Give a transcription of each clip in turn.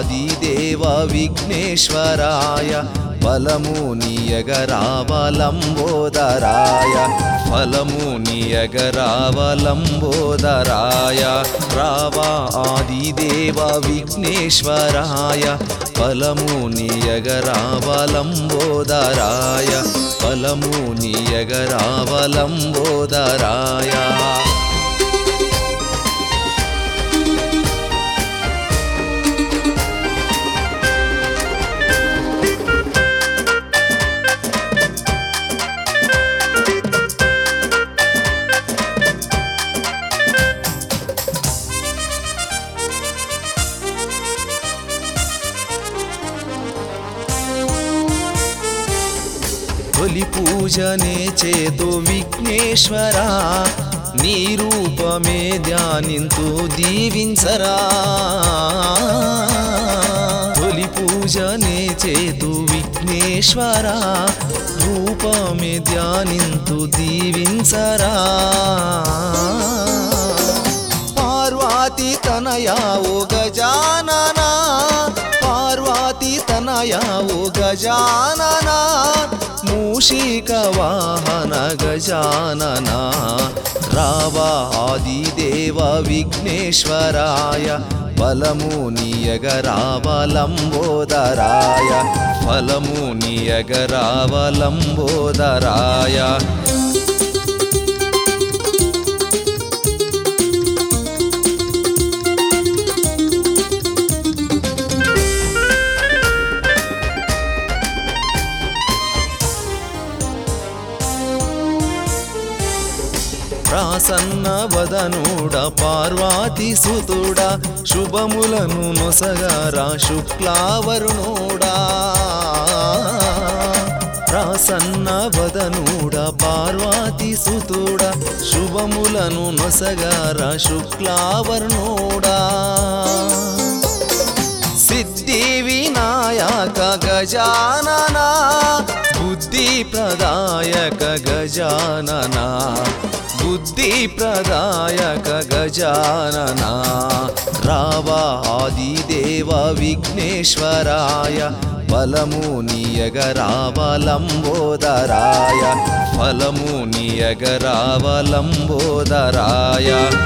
ఆదిదేవ విఘ్నేశ్వరాయ ఫలమునియగరావలంబోదరాయ ఫలమునియగరావలంబోదరాయ రావా ఆదిదేవ విఘ్నేశ్వరాయ ఫలమునియగరావలంబోదరాయ ఫలమునియగరావలంబోదరాయ తొలి పూజనే చేతు విఘ్నేశ్వరా నీ రూపమే ధ్యానింతు దీవించరా తొలి పూజనే చేతు విఘ్నేశ్వరా రూపమే ధ్యానింతు దీవించరా పార్వతీ తనయా ఓ గజాననా పార్వతీ తనయా ఓ గజాననా మూషిక వాహన గజాననా రావా ఆదిదేవ విఘ్నేశ్వరాయ ఫలమునియగరావలంబోదరాయ ఫలమునియగరావలంబోదరాయ ప్రసన్న వదనుడ పార్వతీ సుతుడ శుభములను నొసగరా శుక్లావరుణుడా ప్రసన్న వదనుడ పార్వతీ సుతుడ శుభములను నొసగరా శుక్లావరుణుడా సిద్ధి వినాయక గజాననా బుద్ధి ప్రదాయక గజాననా బుద్ధి ప్రదాయక గజాననా రావా ఆదిదేవ విఘ్నేశ్వరాయ ఫలమునియగరావలంబోదరాయ ఫలమునియగరావలంబోదరాయ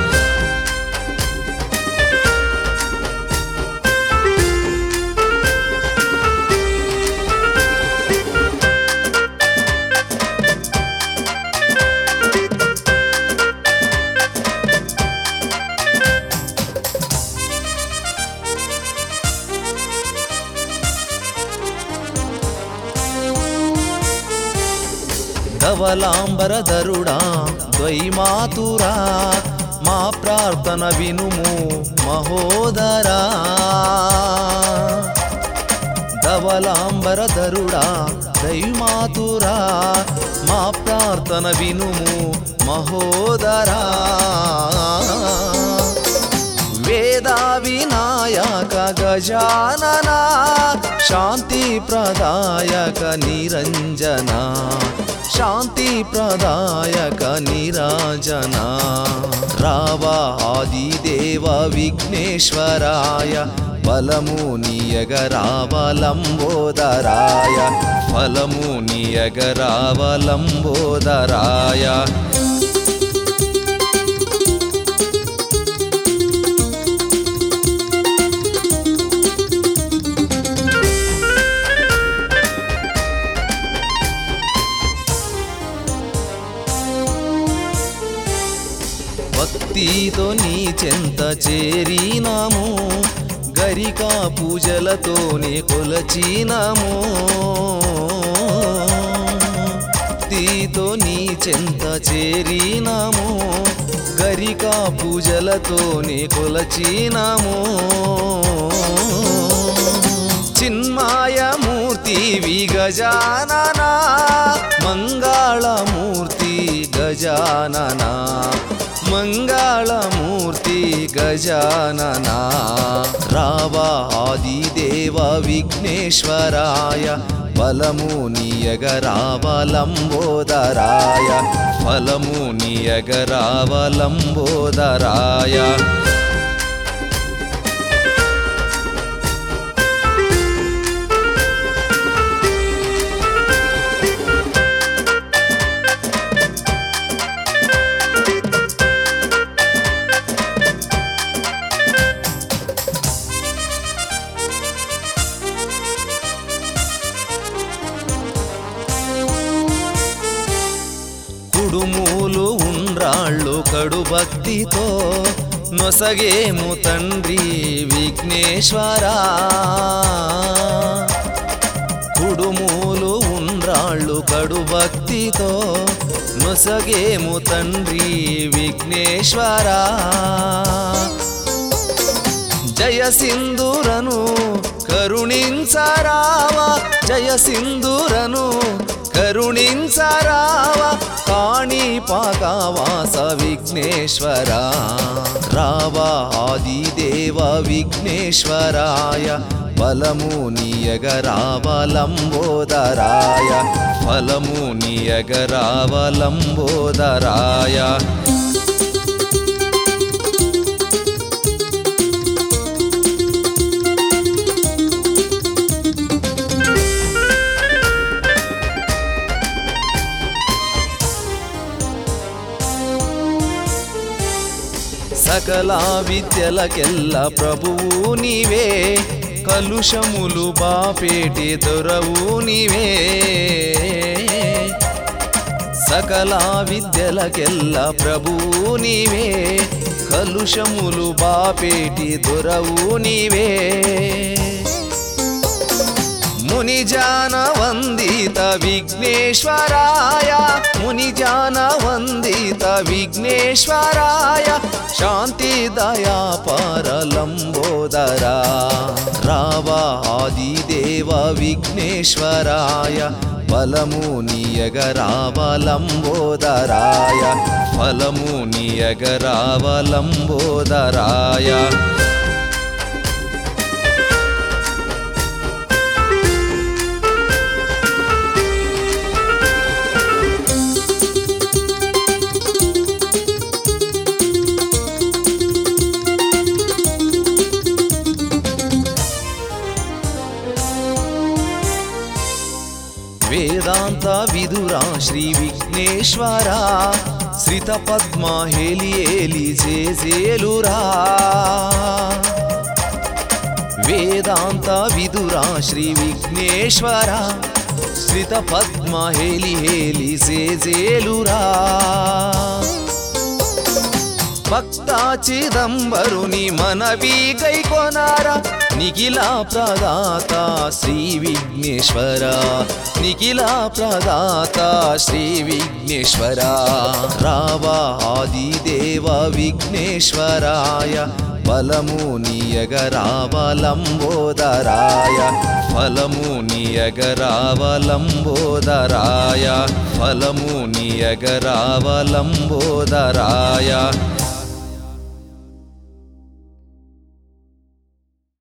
ధవలాంబరధరుడా ద్వైమాతురా మా ప్రార్థన వినుము మహోదరా ధవలాంబరధరుడా ద్వైమాతురా మా ప్రార్థన వినుము మహోదరా వేద వినాయక గజాననా శాంతి ప్రదాయక నిరంజనా శాంతి ప్రదాయక నిరాజనా రావా ఆదిదేవ విఘ్నేశ్వరాయ ఫలమునియగరావలంబోదరాయ ఫలమునియగరావలంబోదరాయ భక్తితో నీ చెంత చేరినాము గరికా పూజలతోనే కొలచినాము భక్తితో నీ చెంత చేరినాము గరికా పూజలతోనే కొలచినాము చిన్మయమూర్తి గజాననా మంగళమూర్తి గజాననా మంగళమూర్తి గజాననా రావా ఆదిదేవ విఘ్నేశ్వరాయ ఫలమునియగరావలంబోదరాయ ఫలమునియగరావలంబోదరాయ కుడుమూలు ఉండ్రాళ్ళు కడు భక్తితో నొసగేము తండ్రి విఘ్నేశ్వరా. కుడుమూలు ఉండ్రాళ్ళు కడు భక్తితో నొసగేము తండ్రి విఘ్నేశ్వరా. జయ సింధూరను కరుణించరావా, జయ సింధూరను కరుణించరావా, కాణిపాకవాస విఘ్నేశ్వరా. రావా ఆదిదేవ విఘ్నేశ్వరాయ, బలము నీయగరావ లంబోదరాయ, ఫలము నీయగరావ లంబోదరాయ. సకల విద్యలకెల్ల ప్రభువు నీవే, కలుషములు బాపేటి దొరవు నీవే. సకల విద్యలకెల్ల ప్రభువు నీవే, కలుషములు బాపేటి దొరవు నీవే. మునిజాన వందిత విఘ్నేశ్వరాయ, మునిజాన వందిత విఘ్నేశ్వరాయ, శాంతి దయా పరలంబోదరా. రావా ఆదిదేవ విఘ్నేశ్వరాయ, బలము నీయగరావ లంబోదరాయ, ఫలము నీయగరావ లంబోదరాయ. వేదాంత విదురా శ్రీ విఘ్నేశ్వరా, శ్రిత పద్మ హేలి ఏలి జేజేలురా. వేదాంత విదురా శ్రీ విఘ్నేశ్వరా, శ్రిత పద్మ హేలి హేలి జేజేలురా. భక్త చిదంబరుని మనవి గైకొనారా, నిఖిల ప్రదాత శ్రీ విఘ్నేశ్వర, నిఖిల ప్రదాత శ్రీ విఘ్నేశ్వర. రావా ఆదిదేవ విఘ్నేశ్వరాయ, బలము నీయగరావ లంబోదరాయ, ఫలము నీయగరావ లంబోదరాయ, ఫలము నీయగరావ లంబోదరాయ.